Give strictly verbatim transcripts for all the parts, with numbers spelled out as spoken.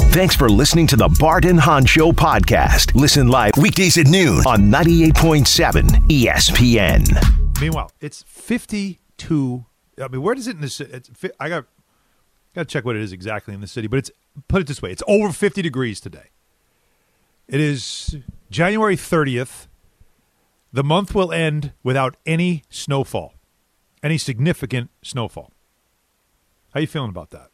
Thanks for listening to the Bart and Hahn Show podcast. Listen live weekdays at noon on ninety-eight point seven E S P N. Meanwhile, it's fifty-two. I mean, where does it in the city? It's, I got got to check what it is exactly in the city, but it's put it this way: it's over fifty degrees today. It is January thirtieth. The month will end without any snowfall, any significant snowfall. How you feeling about that?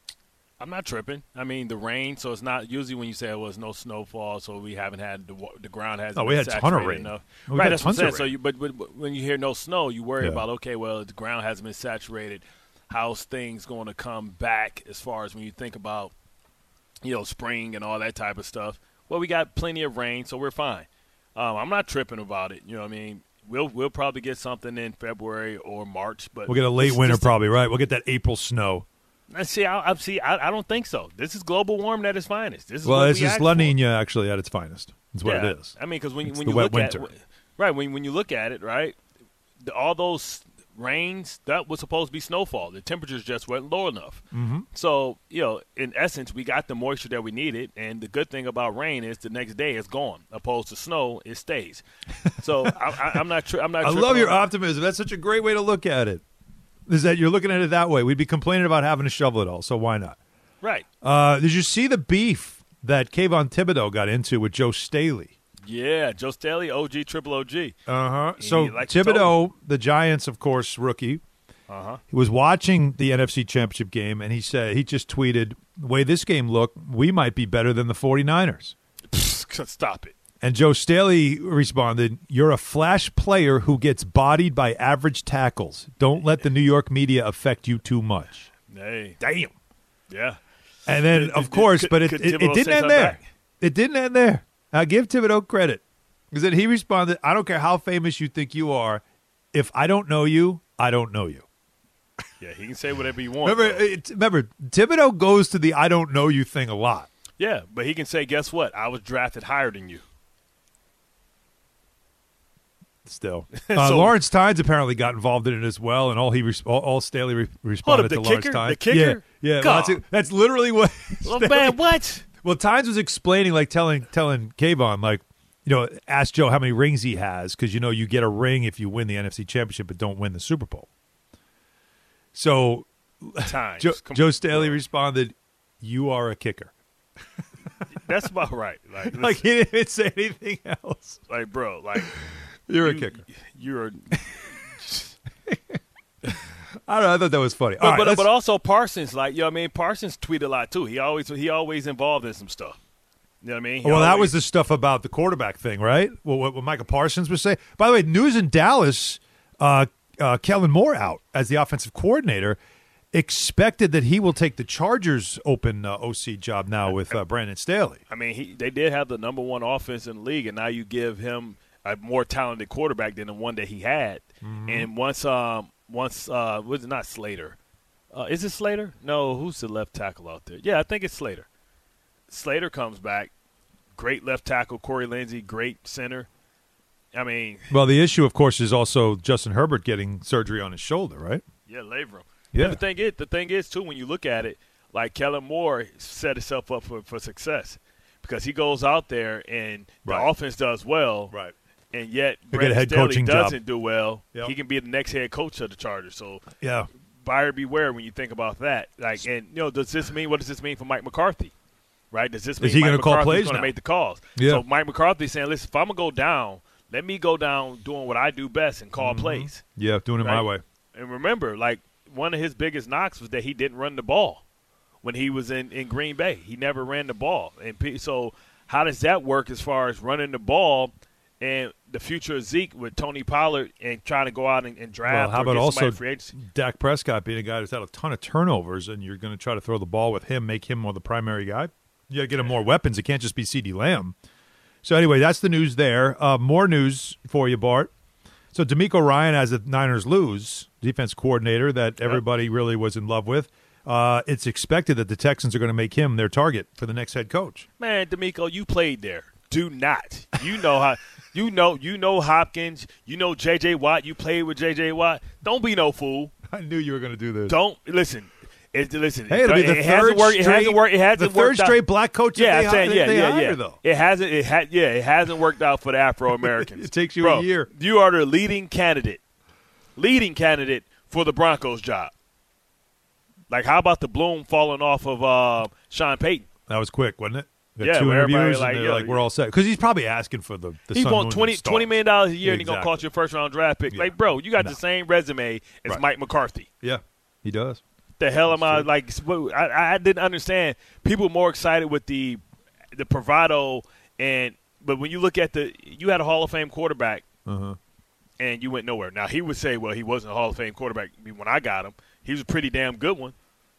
I'm not tripping. I mean, the rain, so it's not usually when you say it was no snowfall, so we haven't had the the ground hasn't. Oh, we been had a ton of rain. Enough. We right, had that's what I'm tons saying. of So, you, but, but, but when you hear no snow, you worry Yeah. about okay, well, the ground hasn't been saturated. How's things going to come back as far as when you think about, you know, spring and all that type of stuff? Well, we got plenty of rain, so we're fine. Um, I'm not tripping about it. You know what I mean? We'll we'll probably get something in February or March, but We'll get a late this- winter, this- probably, right? We'll get that April snow. I see. I, I see. I, I don't think so. This is global warming at its finest. This is Well, what this we is asked La for. Nina actually at its finest. That's what Yeah. it is. I mean, because when, It's when the you wet look winter. at right when when you look at it, right, the, all those rains that was supposed to be snowfall. The temperatures just weren't low enough. Mm-hmm. So you know, in essence, we got the moisture that we needed. And the good thing about rain is the next day it's gone. Opposed to snow, it stays. So I, I, I'm not. Tri- I'm not. I tripping love your on- optimism. That's such a great way to look at it. Is that you're looking at it that way? We'd be complaining about having to shovel it all, so why not? Right. Uh, did you see the beef that Kayvon Thibodeau got into with Joe Staley? Yeah, Joe Staley, O G, triple O G. Uh huh. He So likes to Thibodeau, the Giants, of course, rookie, Uh huh. he was watching the N F C Championship game, and he said he just tweeted, "The way this game looked, we might be better than the 49ers." Stop it. And Joe Staley responded, "You're a flash player who gets bodied by average tackles. Don't let the New York media affect you too much." Hey. Damn. Yeah. And then, Did- of did- course, could- but it, could it, it Thibodeau didn't say end something there. back? It didn't end there. I give Thibodeau credit. Because then he responded, "I don't care how famous you think you are. If I don't know you, I don't know you." Yeah, he can say whatever he wants. Remember, bro. it, remember, Thibodeau goes to the "I don't know you" thing a lot. Yeah, but he can say, guess what? I was drafted higher than you. Still, uh, So- Lawrence Tynes apparently got involved in it as well, and all he res- all, all Staley re- responded the to Lawrence kicker? Tynes. The kicker? Yeah, yeah. Well, God. that's, that's literally what. Oh, Staley- man, what? Well, Tynes was explaining, like telling telling Kayvon, like, you know, ask Joe how many rings he has because you know you get a ring if you win the N F C Championship but don't win the Super Bowl. So Times. Joe, Come Joe on, Staley bro. responded, "You are a kicker." That's about right. Like, listen, Like he didn't even say anything else. like, bro, like You're a you- kicker. You're. I don't know. I thought that was funny. All But, right, but, let's- but also Parsons, like, you know what I mean? Parsons tweet a lot too. He always he always involved in some stuff. You know what I mean? He well, that always- was the stuff about the quarterback thing, right? Well, what, what Michael Parsons was saying. By the way, news in Dallas, uh, uh, Kellen Moore out as the offensive coordinator. Expected that he will take the Chargers' open uh, O C job now with uh, Brandon Staley. I mean, he they did have the number one offense in the league, and now you give him a more talented quarterback than the one that he had. Mm-hmm. And once, um, once uh, was it not Slater? Uh, is it Slater? No, who's the left tackle out there? Yeah, I think it's Slater. Slater comes back, great left tackle. Corey Lindsey, great center. I mean, Well, the issue, of course, is also Justin Herbert getting surgery on his shoulder, right? yeah, labrum. Yeah. And the thing is, the thing is too, when you look at it, like Kellen Moore set himself up for, for success because he goes out there and the Right. offense does well, Right. and yet He'll get a Brandon head Staley coaching job. doesn't do well. Yep. He can be the next head coach of the Chargers. So Yeah. buyer beware when you think about that. Like, and you know, does this mean what does this mean for Mike McCarthy? Right? Does this mean Is he Mike gonna call McCarthy's plays going to now? make the calls? Yeah. So Mike McCarthy's saying, listen, if I'm gonna go down, let me go down doing what I do best and call plays. Yeah, doing it my Right. way. And remember, like, one of his biggest knocks was that he didn't run the ball when he was in, in Green Bay. He never ran the ball. And pe- so how does that work as far as running the ball and the future of Zeke with Tony Pollard and trying to go out and, and draft Well, how or about get also somebody free agency? Dak Prescott being a guy who's had a ton of turnovers, and you're going to try to throw the ball with him, make him more the primary guy? You got to get him more weapons. It can't just be CeeDee Lamb. So anyway, that's the news there. Uh, more news for you, Bart. So D'Amico Ryan, as the Niners lose, defense coordinator that everybody really was in love with, uh, it's expected that the Texans are going to make him their target for the next head coach. Man, D'Amico, you played there. Do not. You know how you know you know Hopkins, you know J J Watt, you played with J J Watt. Don't be no fool. I knew you were going to do this. Don't listen. It, listen, Hey, it'll be the it third hasn't worked. It straight, hasn't worked. It hasn't the third worked out. straight black coach. Yeah, that they, I'm saying, hi- yeah, they yeah, hire, yeah. Though. It hasn't. It ha- yeah, it hasn't worked out for the Afro Americans. It takes you Bro, a year. You are the leading candidate, leading candidate for the Broncos job. Like, how about the bloom falling off of uh, Sean Payton? That was quick, wasn't it? Got Yeah, two where everybody interviews, like, and they're yo, like, we're all set. Because he's probably asking for the, the He sun, wants moon, twenty, and stars. twenty million dollars a year, and he's Exactly. going to cost you a first-round draft pick. Yeah. Like, bro, you got No. the same resume as Right. Mike McCarthy. Yeah, he does. The hell am I true. like? what- I, I didn't understand. People were more excited with the the bravado, and but when you look at the, you had a Hall of Fame quarterback, Uh-huh. and you went nowhere. Now he would say, well, he wasn't a Hall of Fame quarterback when I got him. He was a pretty damn good one.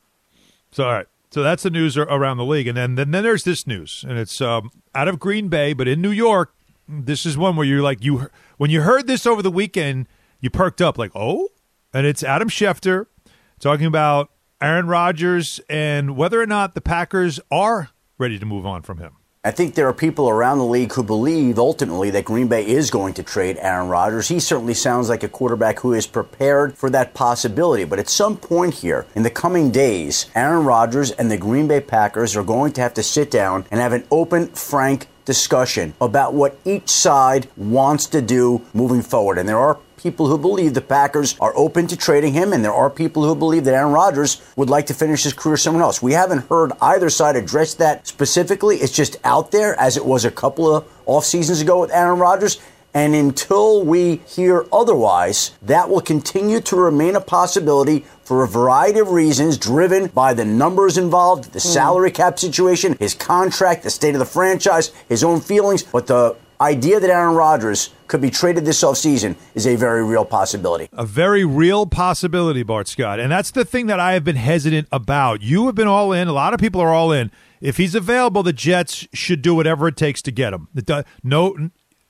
So, all right. So that's the news ar- around the league. And then, then, then there's this news, and it's um, out of Green Bay, but in New York. This is one where you're like, you when you heard this over the weekend, you perked up like, oh? And it's Adam Schefter talking about Aaron Rodgers and whether or not the Packers are ready to move on from him. I think there are people around the league who believe ultimately that Green Bay is going to trade Aaron Rodgers. He certainly sounds like a quarterback who is prepared for that possibility. But at some point here in the coming days, Aaron Rodgers and the Green Bay Packers are going to have to sit down and have an open, frank discussion about what each side wants to do moving forward. And there are people who believe the Packers are open to trading him, and there are people who believe that Aaron Rodgers would like to finish his career somewhere else. We haven't heard either side address that specifically. It's just out there, as it was a couple of off seasons ago with Aaron Rodgers. And until we hear otherwise, that will continue to remain a possibility for a variety of reasons, driven by the numbers involved, the salary cap situation, his contract, the state of the franchise, his own feelings. But the idea that Aaron Rodgers could be traded this offseason is a very real possibility. A very real possibility, Bart Scott. And that's the thing that I have been hesitant about. You have been all in. A lot of people are all in. If he's available, the Jets should do whatever it takes to get him. No,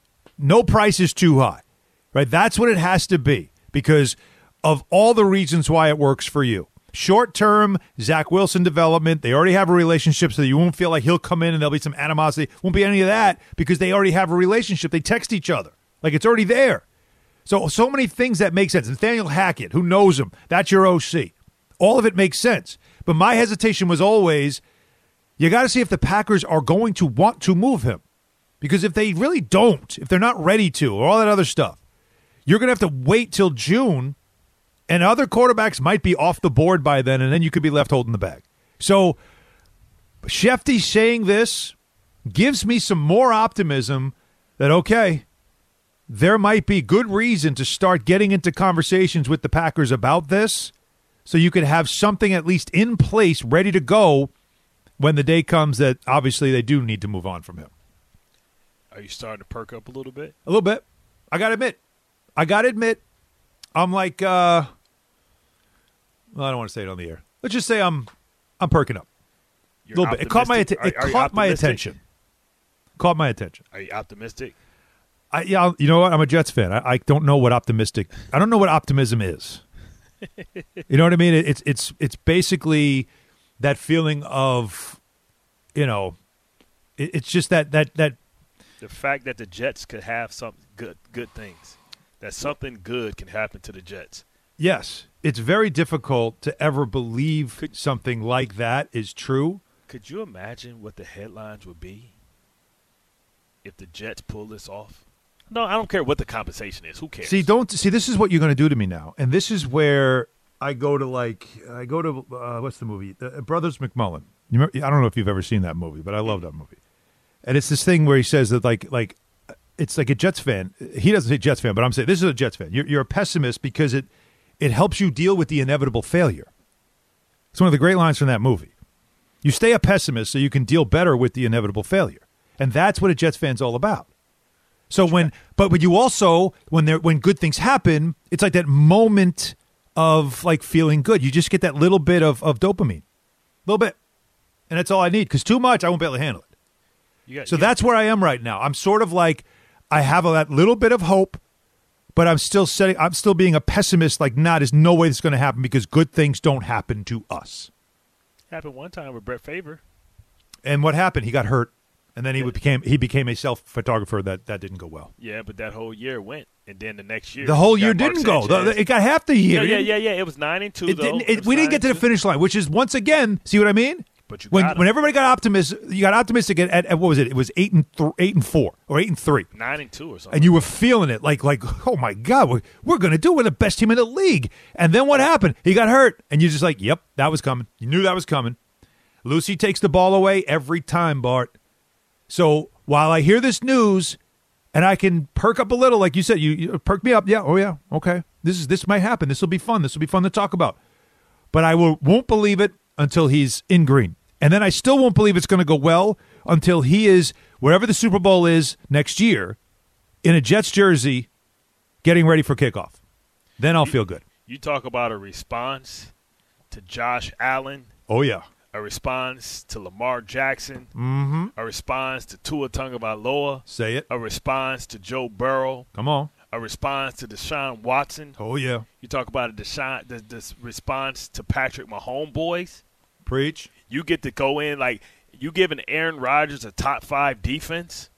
no price is too high, right? That's what it has to be because of all the reasons why it works for you. Short-term, Zach Wilson development. They already have a relationship, so you won't feel like he'll come in and there'll be some animosity. Won't be any of that because they already have a relationship. They text each other. Like, it's already there. So, so many things that make sense. Nathaniel Hackett, who knows him, that's your O C. All of it makes sense. But my hesitation was always, you got to see if the Packers are going to want to move him. Because if they really don't, if they're not ready to, or all that other stuff, you're going to have to wait till June, and other quarterbacks might be off the board by then, and then you could be left holding the bag. So, Shefty saying this gives me some more optimism that, okay, there might be good reason to start getting into conversations with the Packers about this so you could have something at least in place ready to go when the day comes that obviously they do need to move on from him. Are you starting to perk up a little bit? A little bit. I got to admit. I got to admit, I'm like, uh, well, I don't want to say it on the air. Let's just say I'm I'm perking up. You're a little bit. It caught my, optimistic? atten- it Are- are you caught my optimistic? attention. Caught my attention. Are you optimistic? I, yeah, you know what? I'm a Jets fan. I, I don't know what optimistic. I don't know what optimism is. You know what I mean? It, it's it's it's basically that feeling of, you know, it, it's just that that that. The fact that the Jets could have some good good things, that something good can happen to the Jets. Yes, it's very difficult to ever believe Could- something like that is true. Could you imagine what the headlines would be if the Jets pull this off? No, I don't care what the compensation is. Who cares? See, don't see. This is what you're going to do to me now, and this is where I go to like I go to uh, what's the movie? The Brothers McMullen. You remember, I don't know if you've ever seen that movie, but I love that movie. And it's this thing where he says that like like it's like a Jets fan. He doesn't say Jets fan, but I'm saying this is a Jets fan. You're, you're a pessimist because it it helps you deal with the inevitable failure. It's one of the great lines from that movie. You stay a pessimist so you can deal better with the inevitable failure, and that's what a Jets fan's all about. So when, but but you also when there when good things happen, it's like that moment of like feeling good. You just get that little bit of of dopamine, a little bit, and that's all I need. Because too much, I won't be able to handle it. You got, So you, that's where I am right now. I'm sort of like I have a, that little bit of hope, but I'm still setting. I'm still being a pessimist. Like, nah, there's no way this is going to happen because good things don't happen to us. happened one time with Brett Favre. And what happened? He got hurt And then he became he became a self photographer that, that didn't go well. Yeah, but that whole year went, and then the next year the whole you year got Mark didn't go. The, Sanchez. the- it got half the year. Yeah, It yeah, didn't- yeah, yeah. It was nine and two. It though. didn't. It It, was we didn't nine get to the and two. finish line, which is once again. See what I mean? But you when got 'em. when everybody got optimistic, you got optimistic at, at, at what was it? It was eight and th- eight and four or eight and three, nine and two or something. and you were feeling it like like oh my god, we're, we're going to do it. We're the best team in the league. And then what happened? He got hurt, and you're just like, yep, that was coming. You knew that was coming. Lucy takes the ball away every time, Bart. So while I hear this news, and I can perk up a little, like you said, you, you perk me up. Yeah, oh yeah, okay. This is this might happen. This will be fun. This will be fun to talk about. But I will won't believe it until he's in green, and then I still won't believe it's going to go well until he is wherever the Super Bowl is next year, in a Jets jersey, getting ready for kickoff. Then I'll feel good. You talk about a response to Josh Allen, Oh yeah, a response to Lamar Jackson, mm-hmm. a response to Tua Tagovailoa, Say it. a response to Joe Burrow, Come on. a response to Deshaun Watson. Oh yeah. You talk about a Deshaun, the, this response to Patrick Mahomes boys. Preach. You get to go in like you giving Aaron Rodgers a top five defense.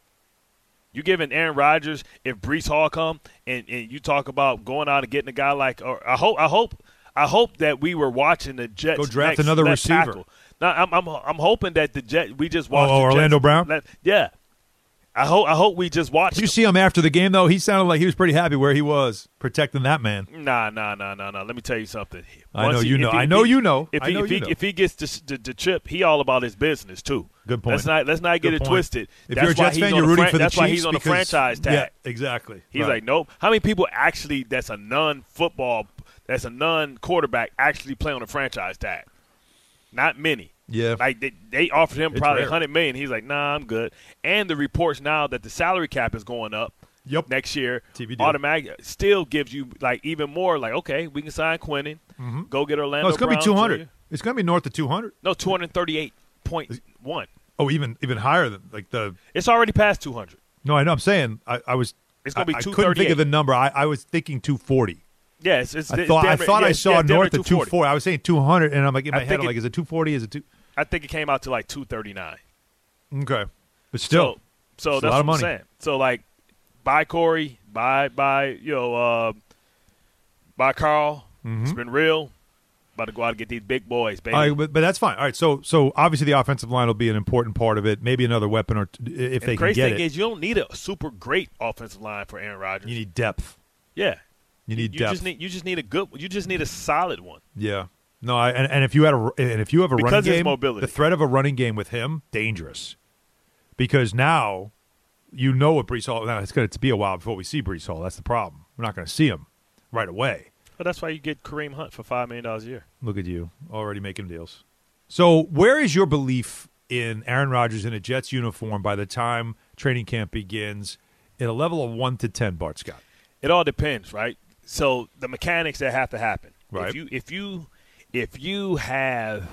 You giving Aaron Rodgers if Breece Hall come and, and you talk about going out and getting a guy like or I hope I hope I hope that we were watching the Jets Go draft next another left receiver. tackle. No, I'm I'm I'm hoping that the Jet we just watched Oh, the Orlando Jets Brown? let- yeah. I hope I hope we just watched. Did you him. see him after the game though? He sounded like he was pretty happy where he was protecting that man. Nah, nah, nah, nah, nah. Let me tell you something. I Once know he- you if know. he- I if know he- you know. If I he know if you he know. if he gets the, the, the chip, he all about his business too. Good point. Let's not let's not get Good it point. twisted. If That's you're a why Jets he's fan, on you're a rooting fran- for the That's why Chiefs he's on a because- franchise tag. Yeah, exactly. He's Right. like, nope. How many people actually that's a non-football, that's a non-quarterback actually play on a franchise tag? Not many. Yeah. Like they, they offered him It's probably rare. one hundred million dollars. He's like, nah, I'm good. And the reports now that the salary cap is going up. Yep. Next year, T V deal. automatic still gives you like even more. Like, okay, we can sign Quinnen, go get Orlando. No, it's going to be Brown two hundred. Junior It's going to be north of two hundred. No, two hundred thirty-eight point one. Oh, even even higher than like the. It's already past two hundred. No, I know. I'm saying I, I was. It's gonna be I, I couldn't think two thirty-eight. of the number. I, I was thinking two forty. Yeah, it's, it's, I it's thought I damn- thought yeah, I it's- saw yeah, damn north near of two forty. I was saying two hundred, and I'm like in my I head, think I'm it- like, is it two forty? Is it two? I think it came out to like two thirty-nine. Okay, but still, So, so It's a that's lot of what money. I'm saying. So like, buy Corey, buy buy you know, uh, buy Carl. Mm-hmm. It's been real. About to go out and get these big boys, baby. all right, but, but that's fine. All right, so so obviously the offensive line will be an important part of it. Maybe another weapon or t- if and they the can crazy get thing it. is, you don't need a super great offensive line for Aaron Rodgers. You need depth. yeah, You need you depth. just need you just need a good. You just need a solid one. Yeah. No, I, and, and if you had a and if you have a Because running of his game, mobility. the threat of a running game with him dangerous, because now you know what Breece Hall. Now it's going to be a while before we see Breece Hall. That's the problem. We're not going to see him right away. But that's why you get Kareem Hunt for five million dollars a year. Look at you already making deals. So where is your belief in Aaron Rodgers in a Jets uniform by the time training camp begins? At a level of one to ten, Bart Scott. It all depends, right? So the mechanics that have to happen. Right. If you if you if you have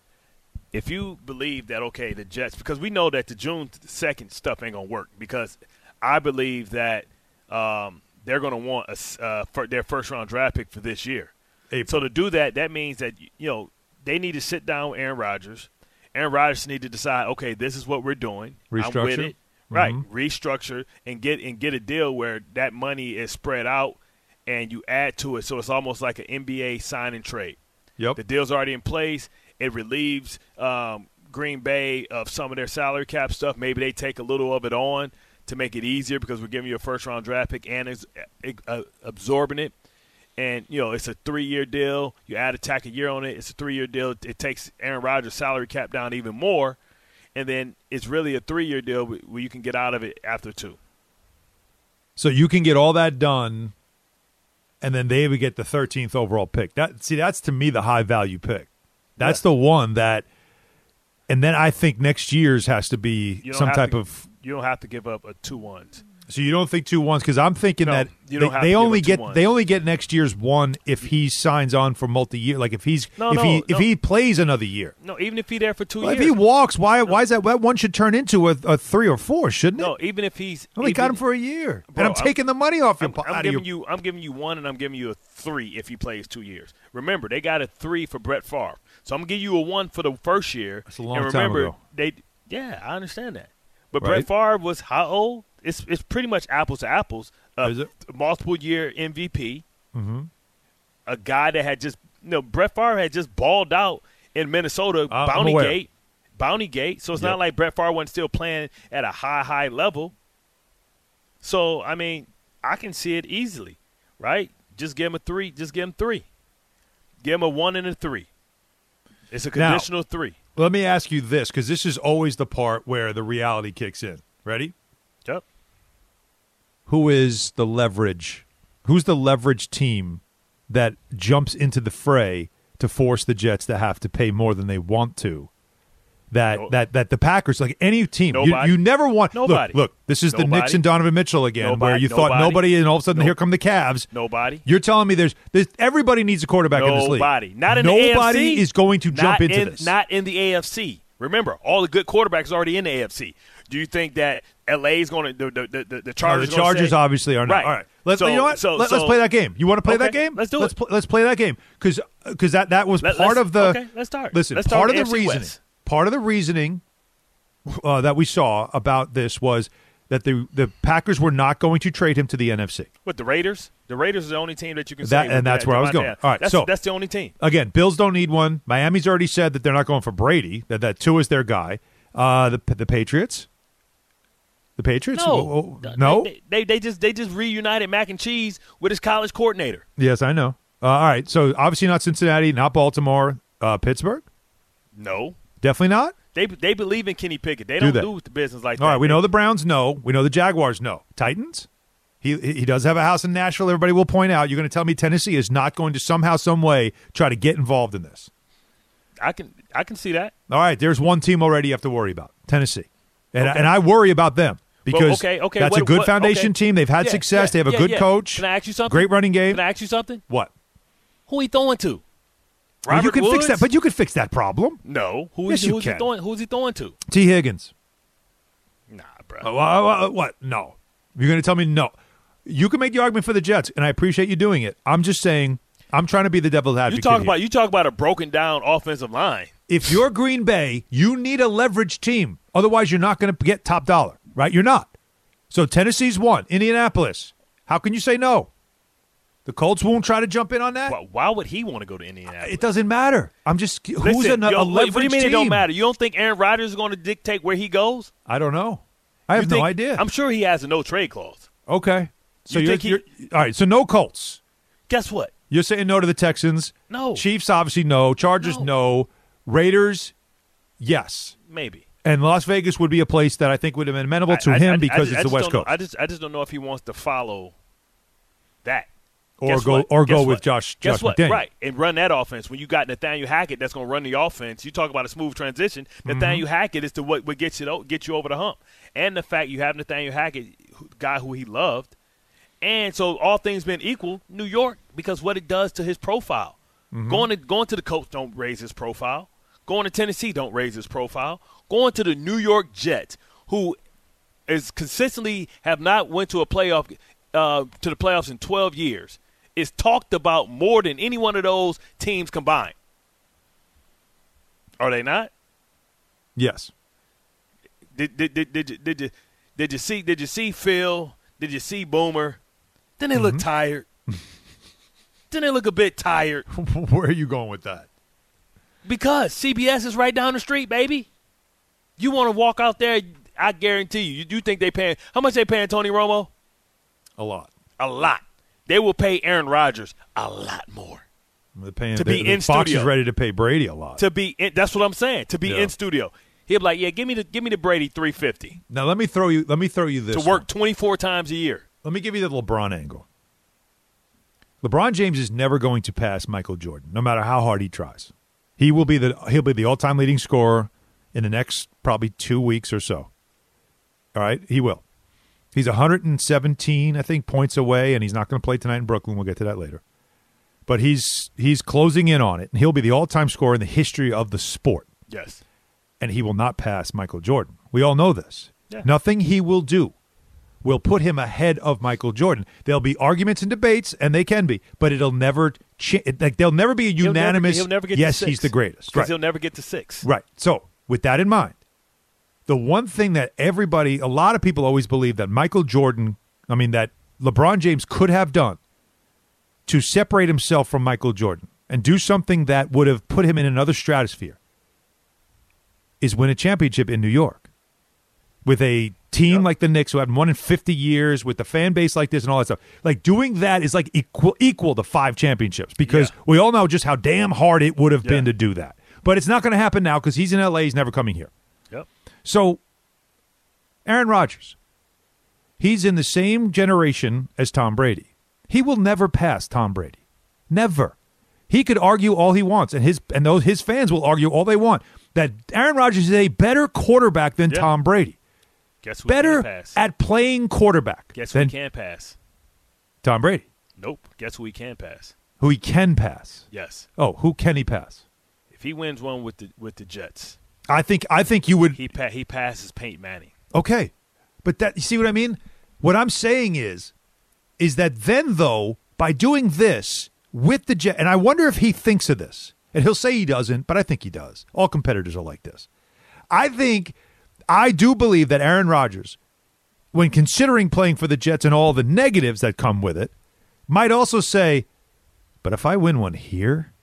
if you believe that okay, the Jets, because we know that the June second stuff ain't gonna work, because I believe that um, they're gonna want a, s- uh, for their first round draft pick for this year. April. So to do that, that means that you know they need to sit down with Aaron Rodgers. Aaron Rodgers need to decide, okay, this is what we're doing. I'm with Restructure. it. Right, Mhm. restructure and get and get a deal where that money is spread out, and you add to it, so it's almost like an N B A sign and trade. Yep. The deal's already in place. It relieves um, Green Bay of some of their salary cap stuff. Maybe they take a little of it on to make it easier because we're giving you a first round draft pick and it's uh, absorbing it. And you know it's a three year deal. You add a tack a year on it. It's a three year deal. It takes Aaron Rodgers' salary cap down even more. And then it's really a three-year deal where you can get out of it after two. So you can get all that done, and then they would get the thirteenth overall pick. That see, that's to me the high value pick. That's Yeah. the one that, and then I think next year's has to be You don't some have type to- of. You don't have to give up a two ones. So you don't think two ones because I'm thinking No, that you they, don't have they to give only up two get ones. they only get next year's one if he signs on for multi year. Like if he's No, if no, he no. if he plays another year. No, even if he's there for two Well, if years. he walks, why why is that that one should turn into a, a three or four, shouldn't it? no, even if he's only even, got him for a year, Bro, and I'm I'm- taking the money off your I'm, po- I'm out of giving your. you. I'm giving you one, and I'm giving you a three if he plays two years. Remember, they got a three for Brett Favre, so I'm gonna give you a one for the first year. That's a long and time remember, ago. They, yeah, I understand that, But right? Brett Favre was how old? It's it's pretty much apples to apples. Uh, Is it? Multiple year M V P. Mm-hmm. A guy that had just you know Brett Favre had just balled out in Minnesota, Uh, Bounty Gate, Bounty Gate. So it's Yep. not like Brett Favre wasn't still playing at a high high level. So I mean, I can see it easily, right? Just give him a three. Just give him three. Give him a one and a three. It's a conditional Now, three. Let me ask you this, because this is always the part where the reality kicks in. Ready? Yep. Who is the leverage? Who's the leverage team that jumps into the fray to force the Jets to have to pay more than they want to? That No. that that the Packers, like any team, you, Nobody. you never want. Nobody. Look, look, this is the Nobody. Knicks and Donovan Mitchell again, Nobody. where you thought Nobody. nobody, and all of a sudden Nope. here come the Cavs. Nobody. You're telling me there's, there's everybody needs a quarterback in this league. Nobody. Not in Nobody the A F C. is going to jump not into in, this. Not in the A F C. Remember, all the good quarterbacks are already in the A F C. Do you think that L A is going to the the, the, the No, Chargers? the gonna Chargers say, obviously are not. Right. All right, let's. So- you know what? so- Let, us so- play that game. You want to play that Okay, game? let's do let's it. Pl- let's play that game because because that that was Let- part let's- of the. okay, let's start. Listen, Let's start part of with the A F C reasoning. West. Part of the reasoning uh, that we saw about this was that the the Packers were not going to trade him to the N F C. With the Raiders, the Raiders is the only team that you can That- say. with and that's that where I was Devontae going. Adams. All right, that's, so- that's the only team. Again, Bills don't need one. Miami's already said that they're not going for Brady. That that Tua is their guy. Uh, the the Patriots. The Patriots? No, Oh, oh, no. They, they they just they just reunited Mac and Cheese with his college coordinator. Yes, I know. Uh, all right, so obviously not Cincinnati, not Baltimore, uh, Pittsburgh. No, Definitely not. they they believe in Kenny Pickett. They Do don't they? do the business like All that. right, we know the Browns no. We know the Jaguars no. Titans? He he does have a house in Nashville. Everybody will point out. You're going to tell me Tennessee is not going to somehow, some way try to get involved in this. I can I can see that. All right, there's one team already you have to worry about, Tennessee. And, Okay. and I worry about them because okay, okay, that's a what- good what- foundation okay. team. They've had Yeah, success. yeah, they have a yeah, good yeah. coach. Can I ask you something? Great running game. Can I ask you something? What? Who he throwing to? Well, Robert you can Woods? fix that, but you can fix that problem. No. Who Yes, is you who's can. he throwing? Who's he throwing to? T. Higgins. Nah, bro. Uh, uh, uh, what? No. You're going to tell me no. You can make the argument for the Jets, and I appreciate you doing it. I'm just saying, I'm trying to be the devil's you advocate talk here. about you talk about a broken down offensive line. If you're Green Bay, you need a leverage team. Otherwise, you're not going to get top dollar, right? You're not. So Tennessee's one. Indianapolis. How can you say no? The Colts won't try to jump in on that? Why, why would he want to go to Indianapolis? It doesn't matter. I'm just who's Listen, a, yo, a wait, leverage what do you mean team? it don't matter? You don't think Aaron Rodgers is going to dictate where he goes? I don't know. I have You no think- idea. I'm sure he has a no trade clause. okay. So You you're, think he- you're all right. So no Colts. Guess what? You're saying no to the Texans. No. Chiefs obviously no. Chargers No. no. Raiders, yes. Maybe. And Las Vegas would be a place that I think would have been amenable to I- I- him I- because I just- it's I the just West don't know- Coast. I just I just don't know if he wants to follow that. Or Guess go what? or go Guess with what? Josh Guess Josh what? McDaniel. Right, and run that offense. When you got Nathaniel Hackett that's going to run the offense, you talk about a smooth transition. Mm-hmm. Nathaniel Hackett is the what, what gets you get you over the hump, and the fact you have Nathaniel Hackett, who- guy who he loved, and so all things being equal, New York, because what it does to his profile. Mm-hmm. Going to going to the Colts don't raise his profile. Going to Tennessee don't raise his profile. Going to the New York Jets, who is consistently have not went to a playoff uh, to the playoffs in twelve years, is talked about more than any one of those teams combined. Are they not? Yes. Did did did did you, did you did you see did you see Phil? Did you see Boomer? Then they look tired. Then they look a bit tired Where are you going with that? because C B S is right down the street, baby. You want to walk out there? I guarantee you. You, you think they paying how much they paying Tony Romo? A lot. A lot. They will pay Aaron Rodgers a lot more. They're paying, To the, be the in Fox studio. is ready to pay Brady a lot. To be in, that's what I'm saying. To be Yeah. in studio, he'll be like, "Yeah, give me the give me the Brady three fifty Now let me throw you. Let me throw you this to work one. twenty-four times a year." Let me give you the LeBron angle. LeBron James is never going to pass Michael Jordan, no matter how hard he tries. He will be the he'll be the all-time leading scorer in the next probably two weeks or so. All right, he will. He's one hundred seventeen, I think, points away, and he's not going to play tonight in Brooklyn. We'll get to that later. But he's he's closing in on it, and he'll be the all-time scorer in the history of the sport. Yes. And he will not pass Michael Jordan. We all know this. Yeah. Nothing he will do will put him ahead of Michael Jordan. There'll be arguments and debates, and they can be, but it'll never ch- like there'll never be a He'll never- unanimous. He'll never get yes, to six he's the greatest. because Right. he'll never get to six. Right. So with that in mind, the one thing that everybody, a lot of people always believe that Michael Jordan, I mean, that LeBron James could have done to separate himself from Michael Jordan and do something that would have put him in another stratosphere is win a championship in New York with a team yep. like the Knicks who haven't won in fifty years, with the fan base like this and all that stuff. Like, doing that is like equal equal to five championships, because yeah. we all know just how damn hard it would have yeah. been to do that. But it's not going to happen now because he's in L A. He's never coming here. Yep. So, Aaron Rodgers, he's in the same generation as Tom Brady. He will never pass Tom Brady. Never. He could argue all he wants, and his and those his fans will argue all they want, that Aaron Rodgers is a better quarterback than yeah. Tom Brady. Guess who better can pass? At playing quarterback. Guess who than he can pass? Tom Brady. Nope. Guess who he can pass? Who he can pass? Yes. Oh, who can he pass? If he wins one with the with the Jets, I think I think you would. He pa- he passes Peyton Manning. Okay, but that you see what I mean? What I'm saying is, is that then though, by doing this with the Jets, and I wonder if he thinks of this, and he'll say he doesn't, but I think he does. All competitors are like this. I think, I do believe that Aaron Rodgers, when considering playing for the Jets and all the negatives that come with it, might also say, but if I win one here,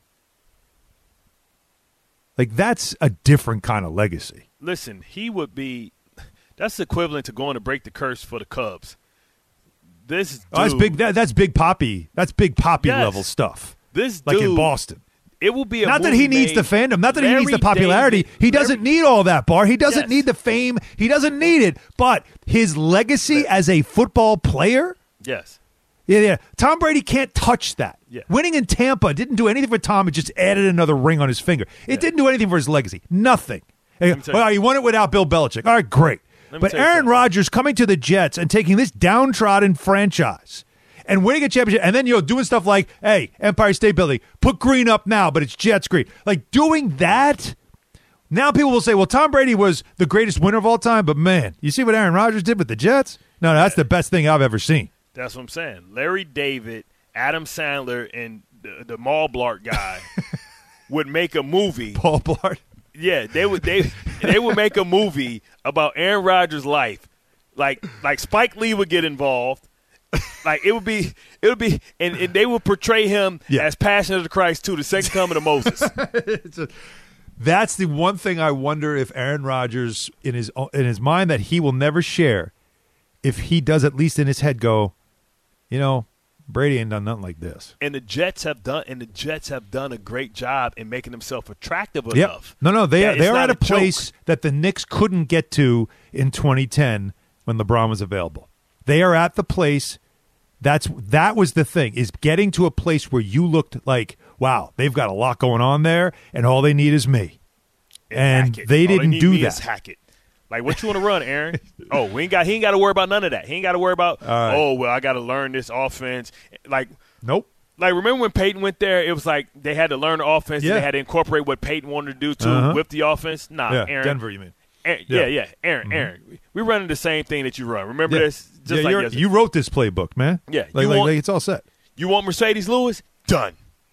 like, that's a different kind of legacy. Listen, he would be, that's equivalent to going to break the curse for the Cubs. This dude, oh, that's big. That, that's big Poppy. That's big Poppy yes, level stuff. This like dude, in Boston. It will be a not that he needs the fandom. Not that he needs the popularity. David, he doesn't Larry, need all that, Bar. He doesn't yes. need the fame. He doesn't need it. But his legacy yes. as a football player. Yes. Yeah, yeah. Tom Brady can't touch that. Yeah. Winning in Tampa didn't do anything for Tom. It just added another ring on his finger. It yeah. didn't do anything for his legacy. Nothing. Well, you won it without Bill Belichick. All right, great. But Aaron Rodgers coming to the Jets and taking this downtrodden franchise and winning a championship, and then, you know, doing stuff like, hey, Empire State Building, put green up now, but it's Jets green. Like, doing that, now people will say, well, Tom Brady was the greatest winner of all time, but, man, you see what Aaron Rodgers did with the Jets? No, no, that's the best thing I've ever seen. That's what I'm saying. Larry David, Adam Sandler, and the, the Mall Blart guy would make a movie. Paul Blart? Yeah, they would they they would make a movie about Aaron Rodgers' life. Like like Spike Lee would get involved. Like it would be it would be and, and they would portray him yeah. as Passion of the Christ too, the second coming of Moses. a, that's the one thing I wonder if Aaron Rodgers in his in his mind that he will never share, if he does at least in his head go, you know, Brady ain't done nothing like this. And the Jets have done and the Jets have done a great job in making themselves attractive yep. enough. No, no, they they are at a, a place joke. that the Knicks couldn't get to in twenty ten when LeBron was available. They are at the place that's that was the thing, is getting to a place where you looked like, wow, they've got a lot going on there, and all they need is me. And, and they all didn't they do me that. Is hack it. Like, what you want to run, Aaron? Oh, we ain't got. He ain't got to worry about none of that. He ain't got to worry about. Right. Oh, well, I got to learn this offense. Like, nope. Like, remember when Peyton went there? It was like they had to learn the offense. Yeah. And they had to incorporate what Peyton wanted to do too uh-huh. with the offense. Nah, yeah, Aaron. Denver, you mean? Aaron, yeah. yeah, yeah, Aaron, mm-hmm. Aaron. We running the same thing that you run. Remember yeah. this? Just yeah, like you wrote this playbook, man. Yeah, like, like, want, like it's all set. You want Mercedes Lewis? Done.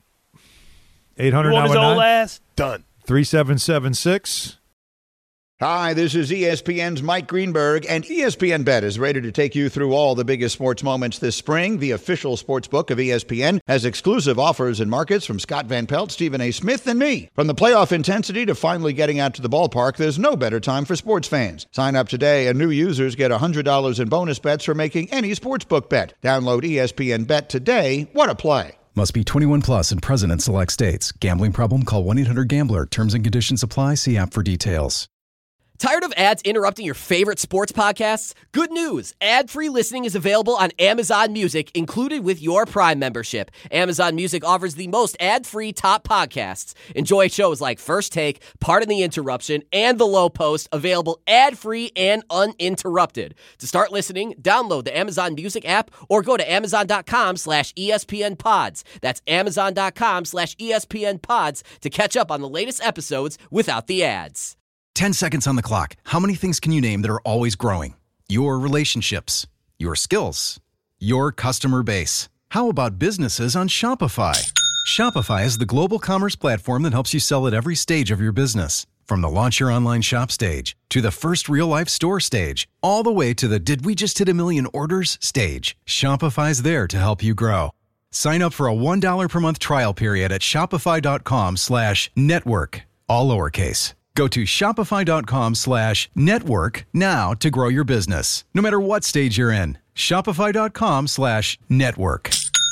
Eight hundred. You want his old ass? Done. Three seven seven six. Hi, this is E S P N's Mike Greenberg, and E S P N Bet is ready to take you through all the biggest sports moments this spring. The official sports book of E S P N has exclusive offers and markets from Scott Van Pelt, Stephen A. Smith, and me. From the playoff intensity to finally getting out to the ballpark, there's no better time for sports fans. Sign up today, and new users get one hundred dollars in bonus bets for making any sportsbook bet. Download E S P N Bet today. What a play. Must be twenty-one plus and present in select states. Gambling problem? Call one eight hundred gambler. Terms and conditions apply. See app for details. Tired of ads interrupting your favorite sports podcasts? Good news! Ad-free listening is available on Amazon Music, included with your Prime membership. Amazon Music offers the most ad-free top podcasts. Enjoy shows like First Take, Pardon the Interruption, and The Low Post, available ad-free and uninterrupted. To start listening, download the Amazon Music app or go to amazon.com slash ESPN pods. That's amazon.com slash ESPN pods to catch up on the latest episodes without the ads. ten seconds on the clock. How many things can you name that are always growing? Your relationships, your skills, your customer base. How about businesses on Shopify? Shopify is the global commerce platform that helps you sell at every stage of your business. From the launch your online shop stage to the first real-life store stage, all the way to the did we just hit a million orders stage, Shopify's there to help you grow. Sign up for a one dollar per month trial period at shopify.com slash network, all lowercase. Go to shopify.com slash network now to grow your business, no matter what stage you're in. Shopify.com slash network.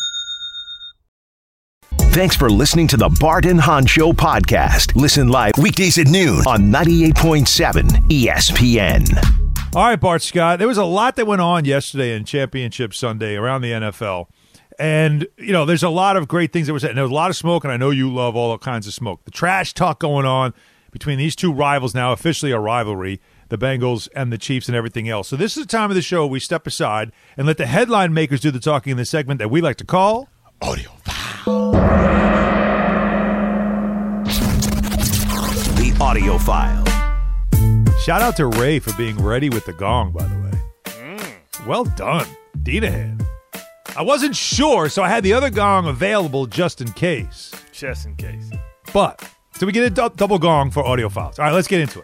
Thanks for listening to the Bart and Hahn Show podcast. Listen live weekdays at noon on ninety-eight point seven E S P N. All right, Bart Scott, there was a lot that went on yesterday in Championship Sunday around the N F L. And, you know, there's a lot of great things that were said. And there was a lot of smoke, and I know you love all kinds of smoke. The trash talk going on between these two rivals, now officially a rivalry, the Bengals and the Chiefs and everything else. So this is the time of the show we step aside and let the headline makers do the talking in the segment that we like to call Audio File. The Audio File. Shout out to Ray for being ready with the gong, by the way. Mm. Well done, Dinahan. I wasn't sure, so I had the other gong available just in case. Just in case. But, so we get a du- double gong for audio files. All right, let's get into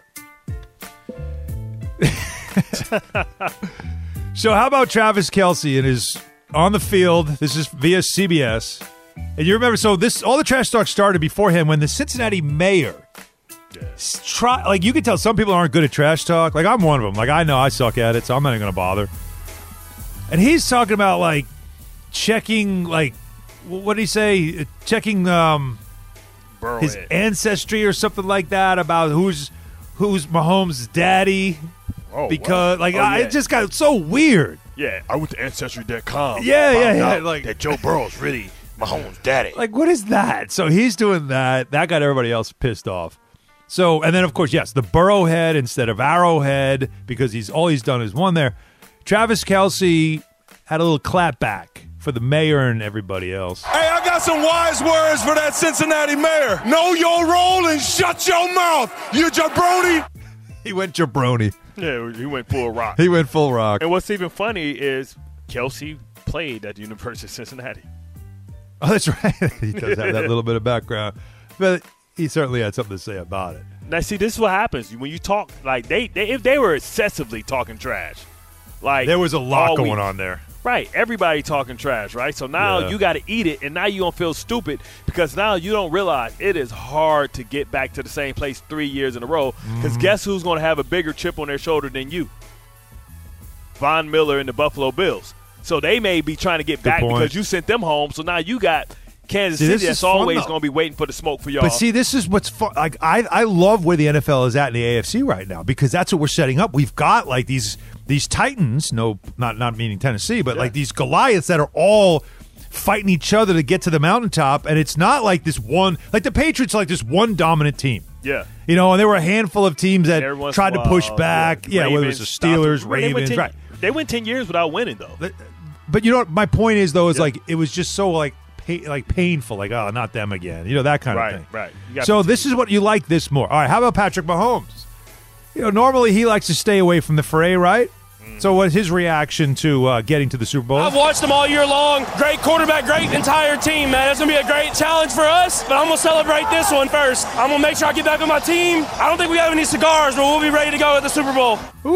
it. So how about Travis Kelce and his on the field? This is via C B S. And you remember, so this all the trash talk started beforehand when the Cincinnati mayor Yeah. try, like you can tell some people aren't good at trash talk. Like I'm one of them. Like I know I suck at it, so I'm not even going to bother. And he's talking about like checking, like what did he say? Checking um, his Burrowhead. ancestry or something like that about who's who's Mahomes' daddy. Oh, Because wow. like Oh, I, yeah. it just got so weird. Yeah, I went to Ancestry dot com. Yeah, yeah, Found yeah, out like- that Joe Burrow's really Mahomes' daddy. Like what is that? So he's doing that. That got everybody else pissed off. So and then of course yes, the Burrowhead instead of Arrowhead because he's all he's done is one there. Travis Kelce had a little clap back for the mayor and everybody else. Hey, I got some wise words for that Cincinnati mayor. Know your role and shut your mouth, you jabroni. He went jabroni. Yeah, he went full rock. He went full rock. And what's even funny is Kelce played at the University of Cincinnati. Oh, that's right. He does have that little bit of background. But he certainly had something to say about it. Now, see, this is what happens when you talk like they, they if they were excessively talking trash, like There was a lot all going week. on there. Right, everybody talking trash, right? So now Yeah. you got to eat it, and now you don't feel stupid because now you don't realize it is hard to get back to the same place three years in a row. Because Mm-hmm. guess who's going to have a bigger chip on their shoulder than you? Von Miller and the Buffalo Bills. So they may be trying to get back point. because you sent them home. So now you got Kansas See, this City is that's fun, always though. going to be waiting for the smoke for y'all. But see, this is what's fun. Like I, I love where the N F L is at in the A F C right now because that's what we're setting up. We've got like these these Titans, no, not not meaning Tennessee, but Yeah. like these Goliaths that are all fighting each other to get to the mountaintop, and it's not like this one. Like the Patriots, are like this one dominant team. yeah. You know, and there were a handful of teams that Every once tried in a to push while, back. Yeah, whether it was Ravens the stopped them. Steelers, They went Ravens, ten right? They went ten years without winning, though. But, but you know what? My point is though is Yeah. like it was just so like pa- like painful. Like oh, not them again. You know that kind Right, of thing. right. You got So to- this is what you like this more. All right, how about Patrick Mahomes? You know, normally he likes to stay away from the fray, right? Mm. So what's his reaction to uh, getting to the Super Bowl? I've watched them all year long. Great quarterback, great entire team, man. It's going to be a great challenge for us, but I'm going to celebrate this one first. I'm going to make sure I get back with my team. I don't think we have any cigars, but we'll be ready to go at the Super Bowl.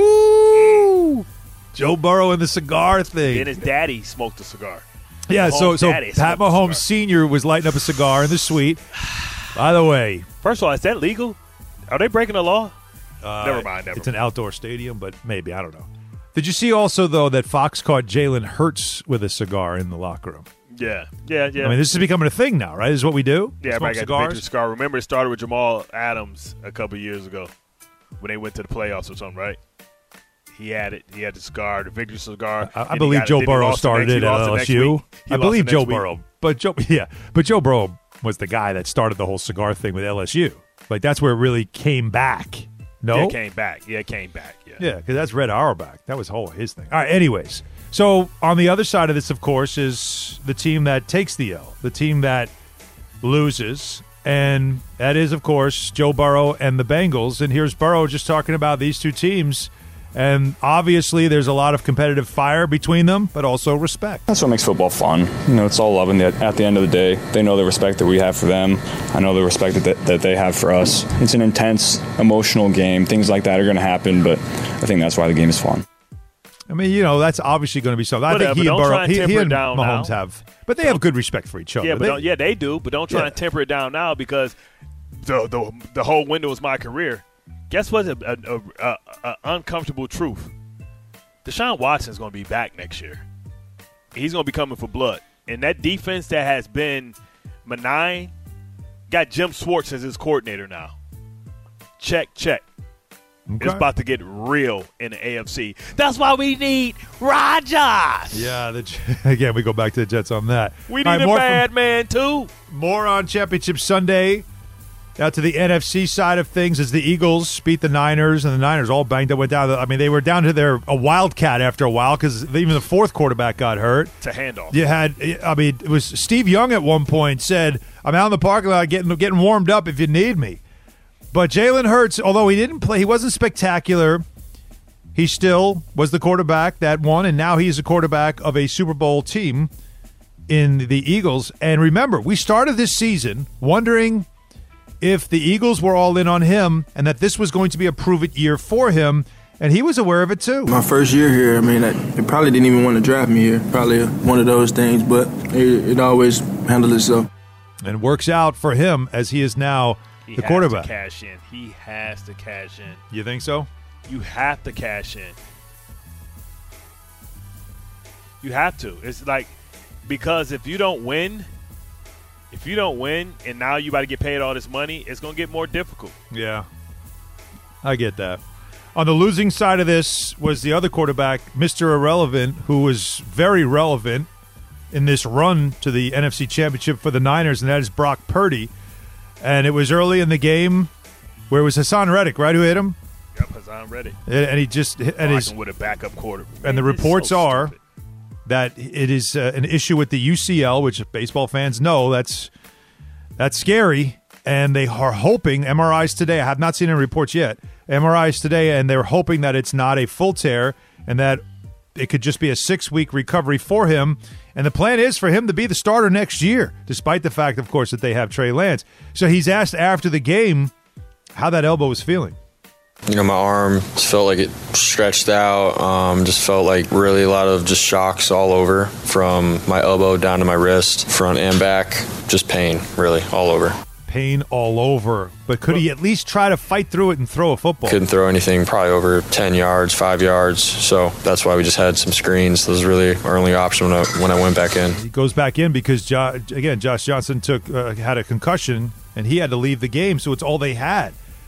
Ooh, Joe Burrow and the cigar thing. Then his daddy smoked a cigar. Yeah, so Mahomes' so daddy Pat smoked a Mahomes cigar. Senior was lighting up a cigar in the suite. By the way, First of all, is that legal? Are they breaking the law? uh, Never mind, never it's an outdoor stadium, but maybe I don't know. Did you see also though that Fox caught Jalen Hurts with a cigar in the locker room? Yeah, yeah, yeah. I mean, this is becoming a thing now, right? This is what we do. yeah, Smoke everybody got the cigars. vintage cigar. Remember, it started with Jamal Adams a couple years ago when they went to the playoffs or something, right? He had it. He had the cigar, the victory cigar. I, I Then he believe got it. Joe Then he Burrow lost the started next- it he at lost the next L S U. week. He I lost believe the Joe next week. Burrow, but Joe, yeah, but Joe Burrow was the guy that started the whole cigar thing with L S U. Like that's where it really came back. No, Yeah, it came back. Yeah, it came back. Yeah. yeah, because that's Red Auerbach. That was whole his thing. All right. Anyways, so on the other side of this, of course, is the team that takes the L, the team that loses, and that is, of course, Joe Burrow and the Bengals. And here's Burrow just talking about these two teams And obviously there's a lot of competitive fire between them, but also respect. That's what makes football fun. You know, it's all love, and at the end of the day, they know the respect that we have for them. I know the respect that, that they have for us. It's an intense, emotional game. Things like that are going to happen, but I think that's why the game is fun. I mean, you know, that's obviously going to be something. I Whatever, think he and, don't try Burrow, and he, temper he it and down Mahomes now. have, but they have good respect for each other. Yeah, but they, don't, yeah, they do. But don't try Yeah. and temper it down now because the the, the whole window is my career. Guess what's a, a, a, a uncomfortable truth? Deshaun Watson's going to be back next year. He's going to be coming for blood. And that defense that has been benign got Jim Schwartz as his coordinator now. Check, check. Okay. It's about to get real in the A F C. That's why we need Rodgers. Yeah, the, again, we go back to the Jets on that. We need All right, a more bad from, man, too. More on Championship Sunday. Out to the N F C side of things as the Eagles beat the Niners, and the Niners all banged up, went down. I mean, they were down to their a wildcat after a while because even the fourth quarterback got hurt. It's a handoff. You had, I mean, it was Steve Young at one point said, "I'm out in the parking lot getting getting warmed up if you need me." But Jalen Hurts, although he didn't play, he wasn't spectacular. He still was the quarterback that won, and now he's a quarterback of a Super Bowl team in the Eagles. And remember, we started this season wondering if the Eagles were all in on him and that this was going to be a prove-it year for him, and he was aware of it too. My first year here, I mean, they probably didn't even want to draft me here. Probably one of those things, but it, it always handled itself. And works out for him as he is now He the has quarterback. to cash in. He has to cash in. You think so? You have to cash in. You have to. It's like, because if you don't win, if you don't win and now you about to get paid all this money, it's going to get more difficult. Yeah. I get that. On the losing side of this was the other quarterback, Mister Irrelevant, who was very relevant in this run to the N F C Championship for the Niners, and that is Brock Purdy. And it was early in the game where it was Hassan Reddick, right, who hit him? Yep, Hassan Reddick. And he just and Blocking his with a backup quarter. and the Man, it's reports so are stupid. that it is uh, an issue with the U C L, which baseball fans know that's that's scary. And they are hoping, M R Is today, I have not seen any reports yet, M R Is today, and they're hoping that it's not a full tear and that it could just be a six-week recovery for him. And the plan is for him to be the starter next year, despite the fact, of course, that they have Trey Lance. So he's asked after the game how that elbow was feeling. You know, my arm just felt like it stretched out. Um, just felt like really a lot of just shocks all over from my elbow down to my wrist, front and back. Just pain, really, all over. Pain all over. But could he at least try to fight through it and throw a football? Couldn't throw anything probably over ten yards, five yards. So that's why we just had some screens. That was really our only option when I, when I went back in. He goes back in because, jo- again, Josh Johnson took uh, had a concussion, and he had to leave the game, so it's all they had.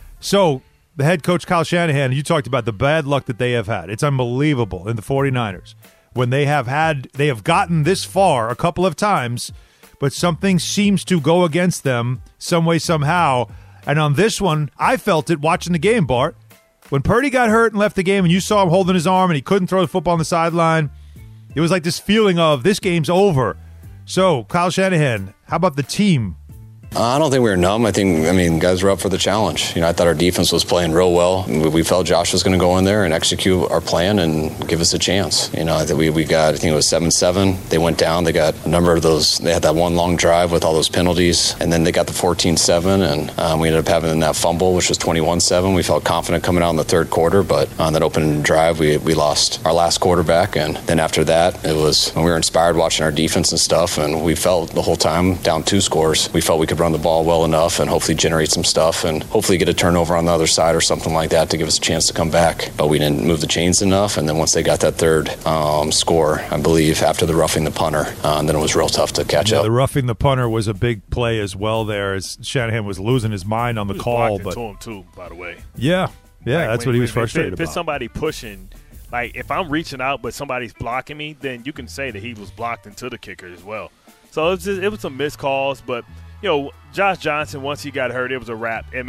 So the head coach, Kyle Shanahan, you talked about the bad luck that they have had. It's unbelievable in the 49ers. When they have had, they have gotten this far a couple of times, but something seems to go against them some way, somehow. And on this one, I felt it watching the game, Bart. When Purdy got hurt and left the game and you saw him holding his arm and he couldn't throw the football on the sideline, it was like this feeling of this game's over. So, Kyle Shanahan, how about the team? Uh, I don't think we were numb. I think, I mean, guys were up for the challenge. You know, I thought our defense was playing real well. We, we felt Josh was going to go in there and execute our plan and give us a chance. You know, I think we, we got, I think it was seven seven. They went down. They got a number of those. They had that one long drive with all those penalties. And then they got the fourteen seven. And um, we ended up having that fumble, which was twenty-one seven. We felt confident coming out in the third quarter. But on that opening drive, we, we lost our last quarterback. And then after that, it was when we were inspired watching our defense and stuff. And we felt the whole time, down two scores, we felt we could run the ball well enough and hopefully generate some stuff and hopefully get a turnover on the other side or something like that to give us a chance to come back. But we didn't move the chains enough, and then once they got that third um, score, I believe, after the roughing the punter, uh, and then it was real tough to catch yeah, up. The roughing the punter was a big play as well there as Shanahan was losing his mind on the He was call. blocked but into him too, by the way. Yeah, yeah, Like, that's when- what he was if- frustrated if, if about. it's somebody pushing, like if I'm reaching out but somebody's blocking me, then you can say that he was blocked into the kicker as well. So it was just, it was some missed calls, but you know, Josh Johnson, once he got hurt, it was a wrap. I mean,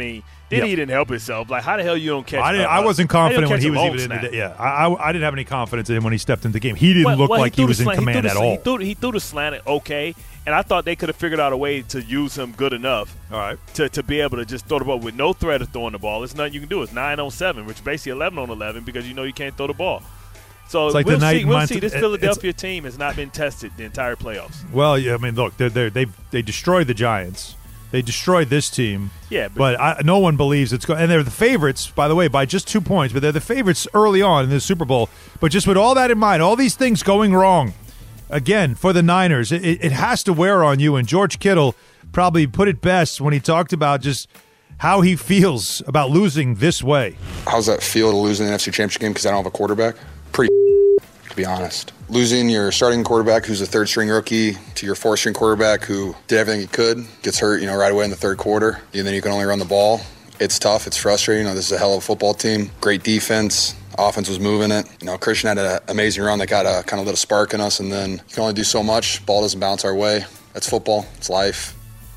Then yeah. he didn't help himself. Like, how the hell you don't catch? I, didn't, uh, I wasn't confident when he was even snap? in the Yeah, I, I, I didn't have any confidence in him when he stepped into the game. He didn't well, look well, like he, he was in slant, command the, at all. He threw, he threw the slant okay, and I thought they could have figured out a way to use him good enough all right. to, to be able to just throw the ball with no threat of throwing the ball. There's nothing you can do. It's nine on seven, which is basically eleven on eleven because you know you can't throw the ball. So it's like we'll the night see. We'll month, see. This it, Philadelphia team has not been tested the entire playoffs. Well, yeah, I mean, look, they're, they're, they they destroyed the Giants. They destroyed this team. Yeah, but, but I, no one believes it's going. And they're the favorites, by the way, by just two points. But they're the favorites early on in the Super Bowl. But just with all that in mind, all these things going wrong, again for the Niners, it, it has to wear on you. And George Kittle probably put it best when he talked about just how he feels about losing this way. How's that feel to lose in the N F C Championship game because I don't have a quarterback? Pretty, to be honest. Losing your starting quarterback, who's a third-string rookie, to your fourth-string quarterback who did everything he could, gets hurt, you know, right away in the third quarter, and then you can only run the ball. It's tough. It's frustrating. You know, this is a hell of a football team. Great defense. Offense was moving it. You know, Christian had an amazing run that got a kind of lit a spark in us, and then you can only do so much. Ball doesn't bounce our way. That's football. It's life.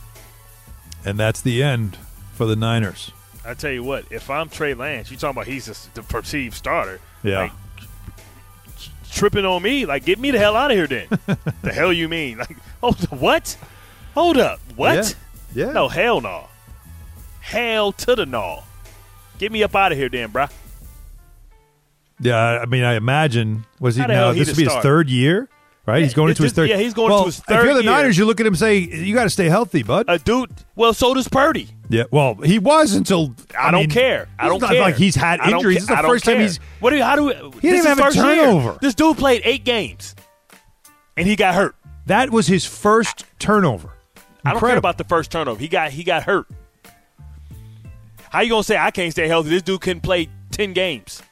And that's the end for the Niners. I tell you what, if I'm Trey Lance, you talking about he's a, the perceived starter. Yeah. Like, tripping on me, like, get me the hell out of here then. The hell you mean? Like, oh, what? Hold up. What? Yeah. yeah. No, hell no. Hell to the no. Get me up out of here then, bruh. Yeah, I mean, I imagine, was he How the now, hell he this the would be his starter? third year, right? Yeah, he's going it's into his just- third yeah, he's going well, into his third if you're the year. Niners, you look at him and say, you got to stay healthy, bud. A dude, well, so does Purdy. Yeah, well, he was until I, I don't mean, care. I it's don't not care. like he's had I don't injuries. ca- This is the I don't first time care. he's What do you, how do we, He didn't this even is have a first year. turnover. This dude played eight games, and he got hurt. That was his first turnover. Incredible. I don't care about the first turnover. He got he got hurt. How you gonna say I can't stay healthy? This dude couldn't play ten games.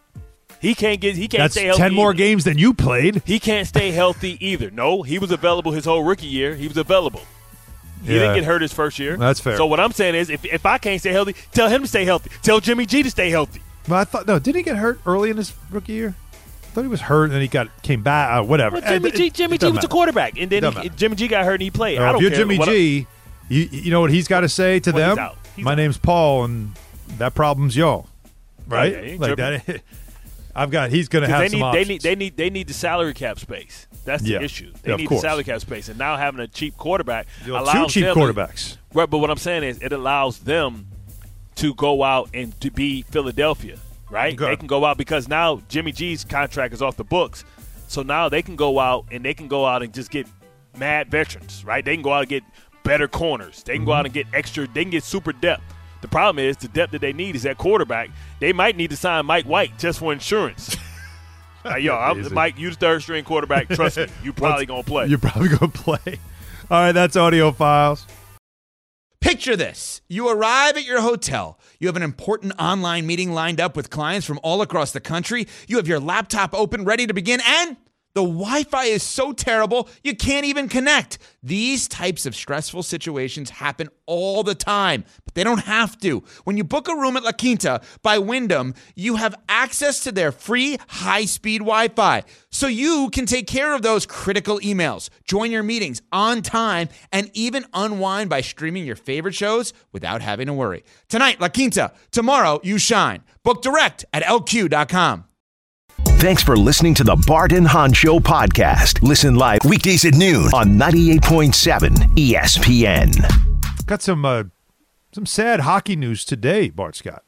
He can't get. He can't That's stay healthy. ten more either. games than you played. He can't stay healthy either. No, he was available his whole rookie year. He was available. He Yeah. didn't get hurt his first year. That's fair. So what I'm saying is, if if I can't stay healthy, tell him to stay healthy. Tell Jimmy G to stay healthy. Well, I thought no. Did he get hurt early in his rookie year? I thought he was hurt and then he got came back. Uh, whatever. Well, Jimmy Uh, G. it- Jimmy it G doesn't was the matter. quarterback, and then Doesn't he, matter. Jimmy G got hurt and he played. Uh, I don't if you're care. Jimmy What I- G, you you know what he's got to say to Well, he's them. out. He's My out. name's Paul, and that problem's y'all, right? yeah, he ain't like tripping. that. I've got. He's going to 'Cause have they some need, options. they need they need they need the salary cap space. That's the Yeah. issue. They Yeah, of need course. the salary cap space, and now having a cheap quarterback You know, two allows cheap them to- quarterbacks. right, but what I'm saying is, it allows them to go out and to be Philadelphia. Right, Okay. they can go out because now Jimmy G's contract is off the books, so now they can go out and they can go out and just get mad veterans. Right, they can go out and get better corners. They can Mm-hmm. go out and get extra. They can get super depth. The problem is the depth that they need is at quarterback. They might need to sign Mike White just for insurance. Uh, yo, I'm, Easy. Mike, you the third string quarterback. Trust me, you probably gonna play. You're probably going to play. All right, that's Audio Files. Picture this. You arrive at your hotel. You have an important online meeting lined up with clients from all across the country. You have your laptop open, ready to begin, and the Wi-Fi is so terrible, you can't even connect. These types of stressful situations happen all the time, but they don't have to. When you book a room at La Quinta by Wyndham, you have access to their free high-speed Wi-Fi, so you can take care of those critical emails, join your meetings on time, and even unwind by streaming your favorite shows without having to worry. Tonight, La Quinta. Tomorrow, you shine. Book direct at L Q dot com. Thanks for listening to the Bart and Hahn Show podcast. Listen live weekdays at noon on ninety-eight point seven E S P N. Got some uh, some sad hockey news today, Bart Scott.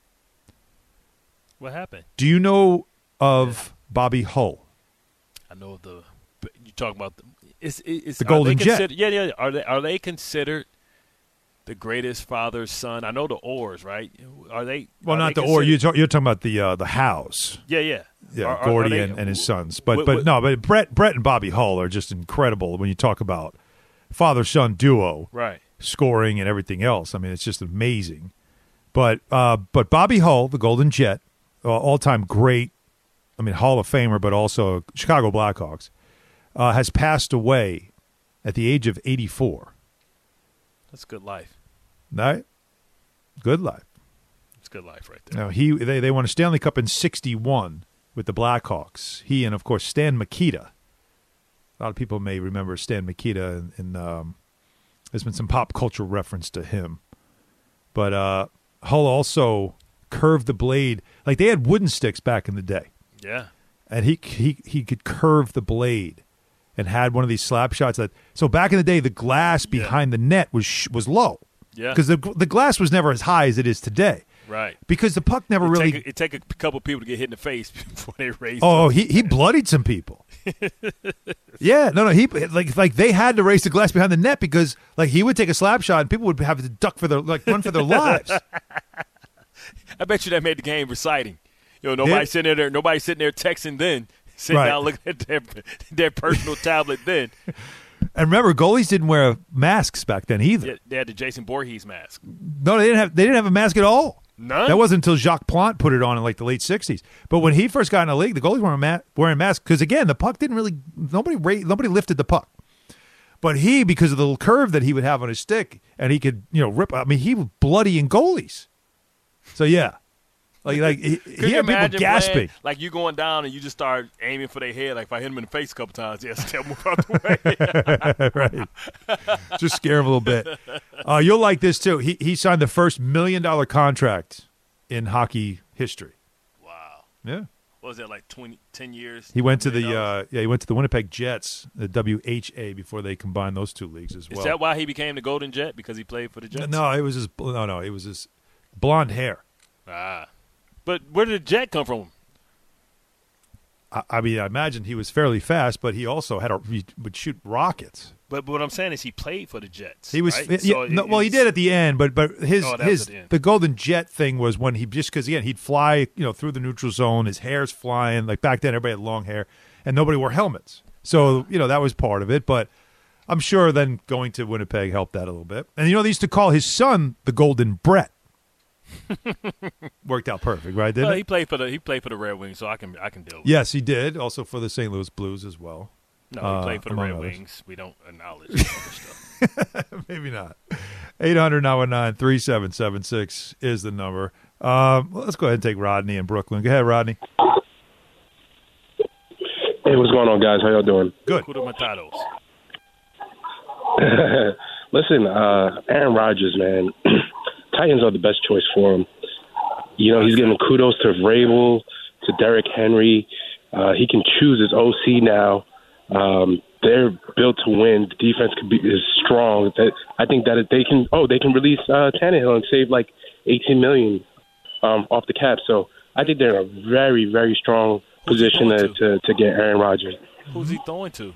What happened? Do you know of Bobby Hull? I know the. You talking about the? It's, it's, The are Golden they Jet. consider- Yeah, yeah. Are they are they considered the greatest father son? I know the Oars, right? Are they? Well, are not they the or considered- you're, talk, you're talking about the uh, the House. Yeah, yeah. Yeah, Are- are- Gordy are they- and, and his sons. But What- but what- no, but Brett Brett and Bobby Hull are just incredible when you talk about father son duo, Right. scoring and everything else. I mean, it's just amazing. But uh, but Bobby Hull, the Golden Jet, uh, all time great. I mean, Hall of Famer, but also Chicago Blackhawks, uh, has passed away at the age of eighty-four. That's good life. Right? Good life. It's good life right there. Now he they they won a Stanley Cup in sixty-one with the Blackhawks. He and of course Stan Mikita. A lot of people may remember Stan Mikita, and, and um, there's been some pop culture reference to him. But uh, Hull also curved the blade. Like they had wooden sticks back in the day. Yeah. And he he he could curve the blade and had one of these slap shots that so back in the day the glass behind yeah. the net was sh- was low. Yeah. Because the the glass was never as high as it is today. Right. Because the puck never it really take a, it take a couple people to get hit in the face before they raise Oh, them. he he bloodied some people. yeah, no no, he like like they had to raise the glass behind the net because like he would take a slap shot and people would have to duck for their like run for their lives. I bet you that made the game exciting. You know, nobody yeah. sitting there nobody sitting there texting then. Sitting right. down looking at their their personal tablet then. And remember, goalies didn't wear masks back then either. Yeah, they had the Jason Voorhees mask. No, they didn't have. They didn't have a mask at all. None. That wasn't until Jacques Plante put it on in like the late sixties. But when he first got in the league, the goalies weren't ma- wearing masks because again, the puck didn't really. Nobody ra- nobody lifted the puck. But he, because of the little curve that he would have on his stick, and he could you know rip. I mean, he was bloodying goalies. So yeah. Like, like he, he had people gasping. Playing, like you going down and you just start aiming for their head. Like if I hit him in the face a couple times, yeah, still move out the way. Right. Just scare him a little bit. Uh, you'll like this too. He he signed the first million dollar contract in hockey history. Wow. Yeah. What was that like twenty, ten years? He went to the uh, yeah he went to the Winnipeg Jets, the W H A, before they combined those two leagues as well. Is that why he became the Golden Jet because he played for the Jets? No, it was his no no it was his blonde hair. Ah. But where did the jet come from? I, I mean, I imagine he was fairly fast, but he also had a he would shoot rockets. But, but what I'm saying is he played for the Jets. He was right? yeah, so no, well, he did at the end, but but his oh, his the, the Golden Jet thing was when he just because again he'd fly you know through the neutral zone, his hair's flying like back then everybody had long hair and nobody wore helmets, so you know that was part of it. But I'm sure then going to Winnipeg helped that a little bit. And you know they used to call his son the Golden Brett. Worked out perfect, right? Didn't well, it? he played for the he played for the Red Wings, so I can I can deal with yes, he did. Also for the Saint Louis Blues as well. No, he uh, played for the Red others. Wings. We don't acknowledge other stuff. Maybe not. eight hundred nine one nine three seven seven six is the number. Um, well, let's go ahead and take Rodney in Brooklyn. Go ahead, Rodney. Hey, what's going on, guys? How y'all doing? Good. Listen, uh, Aaron Rodgers, man. Titans are the best choice for him. You know, he's giving kudos to Vrabel, to Derrick Henry. Uh, he can choose his O C now. Um, they're built to win. The defense could be is strong. I think that if they can, oh, they can release uh, Tannehill and save like eighteen million dollars um, off the cap. So I think they're in a very, very strong position to, to to get Aaron Rodgers. Who's he throwing to?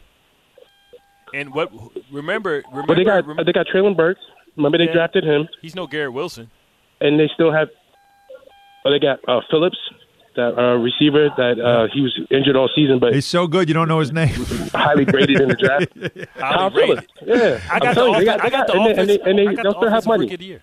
And what? Remember, remember. But they got remember, they got Traylon Burks. Remember they yeah, drafted him. He's no Garrett Wilson. And they still have. Oh, they got uh, Phillips, that uh, receiver that uh, he was injured all season, but he's so good you don't know his name. Highly graded in the draft. Kyle Phillips. Yeah, I got I'm the, telling you, off- they got, I they got got, the and they, and they, and they, I got they'll the still have offensive money. rookie of the year.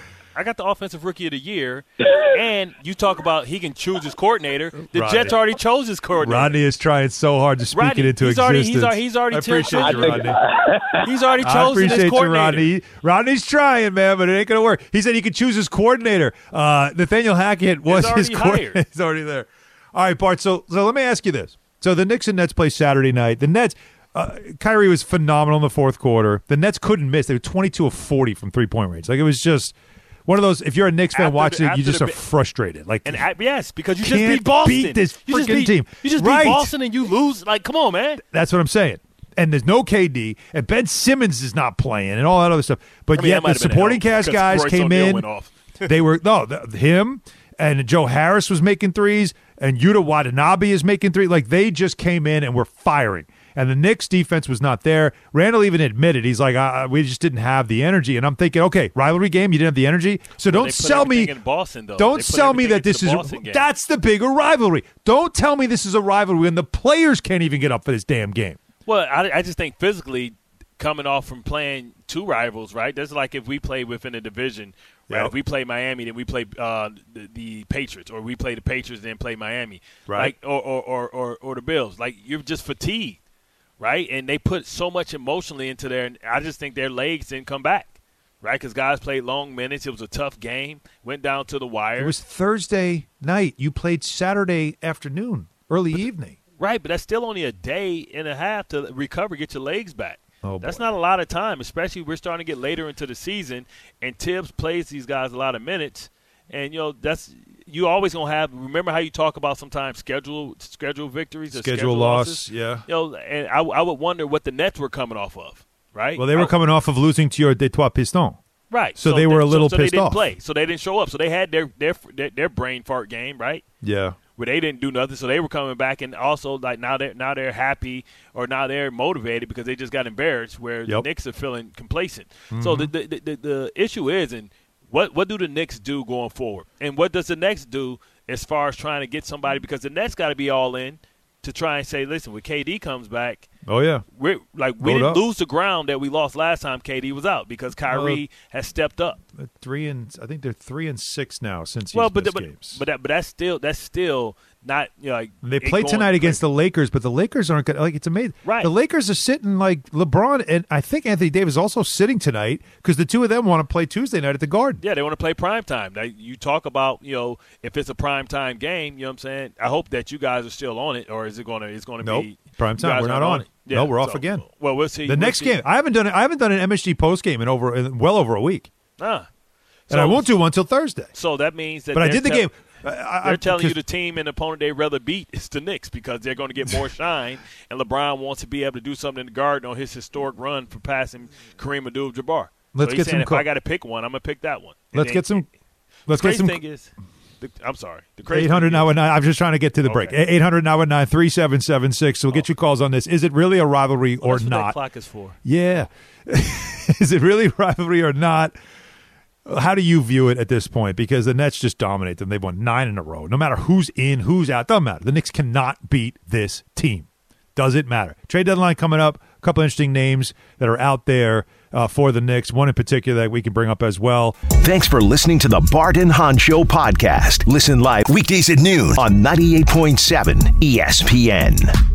I got the offensive rookie of the year, and you talk about he can choose his coordinator. The Rodney. Jets already chose his coordinator. Rodney is trying so hard to speak Rodney, it into he's already- existence. he's already- he's already I appreciate chosen- you, Rodney. He's already I chosen his appreciate you, coordinator. Rodney. Rodney's trying, man, but it ain't going to work. He said he could choose his coordinator. Uh, Nathaniel Hackett was He's his already coordinator. hired. He's already there. All right, Bart, so, so let me ask you this. So the Knicks and Nets play Saturday night. The Nets, uh, Kyrie was phenomenal in the fourth quarter. The Nets couldn't miss. They were twenty-two of forty from three-point range. Like, it was just one of those, if you're a Knicks fan After watching the- it, you after just the are bi- frustrated. Like, And I, yes, because you just can't beat Boston. beat this you just freaking beat, team. You just Right. beat Boston and you lose. Like, come on, man. that's what I'm saying. And there's no K D, and Ben Simmons is not playing, and all that other stuff. But I mean, yet that might the have been supporting help cast because guys Royce came O'Neal in. went off. They were no the, him and Joe Harris was making threes, and Yuta Watanabe is making three. Like they just came in and were firing. And the Knicks defense was not there. Randall even admitted he's like, uh, we just didn't have the energy. And I'm thinking, okay, rivalry game, you didn't have the energy, so Well, don't they put sell me. everything in Boston, though. They Don't put sell me everything that this into is the Boston game. that's the bigger rivalry. Don't tell me this is a rivalry when the players can't even get up for this damn game. Well, I, I just think physically coming off from playing two rivals, right? That's like if we play within a division, right? Yep. If we play Miami, then we play uh, the, the Patriots, or we play the Patriots, then play Miami, Right. Like, or, or, or, or, or the Bills. Like, you're just fatigued, right? And they put so much emotionally into there, and I just think their legs didn't come back, right? Because guys played long minutes. It was a tough game. Went down to the wire. It was Thursday night. You played Saturday afternoon, early evening. Right, but that's still only a day and a half to recover, get your legs back. Oh, that's boy. not a lot of time, especially we're starting to get later into the season, and Tibbs plays these guys a lot of minutes, And, you know, that's you always going to have – remember how you talk about sometimes schedule schedule victories or schedule, schedule loss, losses? yeah. You know, and I, I would wonder what the Nets were coming off of, right? Well, they were I, coming off of losing to your Detroit Pistons. Right. So, so they were a little so, so pissed they didn't off. Play. So they didn't show up. So they had their, their their their brain fart game, right? Yeah. Where they didn't do nothing, so they were coming back, and also like now they're now they're happy or now they're motivated because they just got embarrassed. Where yep. the Knicks are feeling complacent. Mm-hmm. So the the, the the issue is, and what what do the Knicks do going forward, and what does the Nets do as far as trying to get somebody, because the Nets got to be all in to try and say, listen, when K D comes back. Oh, yeah. We're, like we Load didn't up. lose the ground that we lost last time K D was out because Kyrie uh, has stepped up. Three and I think they're three and six now since he's well, but missed but, games. but that but that's still that's still not you know, like they play tonight against the Lakers, but the Lakers aren't gonna, like it's amazing. Right. The Lakers are sitting like LeBron and I think Anthony Davis is also sitting tonight because the two of them want to play Tuesday night at the Garden. Yeah, they want to play prime time. Now, you talk about you know if it's a prime time game, you know what I'm saying. I hope that you guys are still on it, or is it going to it's going to nope. be prime time? We're not on it. Yeah, no, we're off so, again. Well, we'll see. The we'll next see. game, I haven't done it. I haven't done an M S G post game in over in well over a week. Ah. And So- I won't do one until Thursday. So that means that. But I they're did the tell- game. I- I- they're telling you because- the team and opponent they'd rather beat is the Knicks because they're going to get more shine, and LeBron wants to be able to do something in the Garden on his historic run for passing Kareem Abdul-Jabbar. Let's so he's get saying some if co- I got to pick one, I'm gonna pick that one. And Let's then- get some. Let's the get crazy some. thing is, the, I'm sorry. The crazy eight hundred thing now is- and nine. I'm just trying to get to the break. eight hundred now and nine three seven seven six. So we'll get your calls on this. Is it really a rivalry Well, or that's what not? that clock is for. Yeah. Is it really rivalry or not? How do you view it at this point? Because the Nets just dominate them. They've won nine in a row. No matter who's in, who's out, doesn't matter. The Knicks cannot beat this team. Doesn't matter. Trade deadline coming up. A couple interesting names that are out there uh, for the Knicks. One in particular that we can bring up as well. Thanks for listening to the Bart and Hahn Show podcast. Listen live weekdays at noon on ninety-eight point seven E S P N.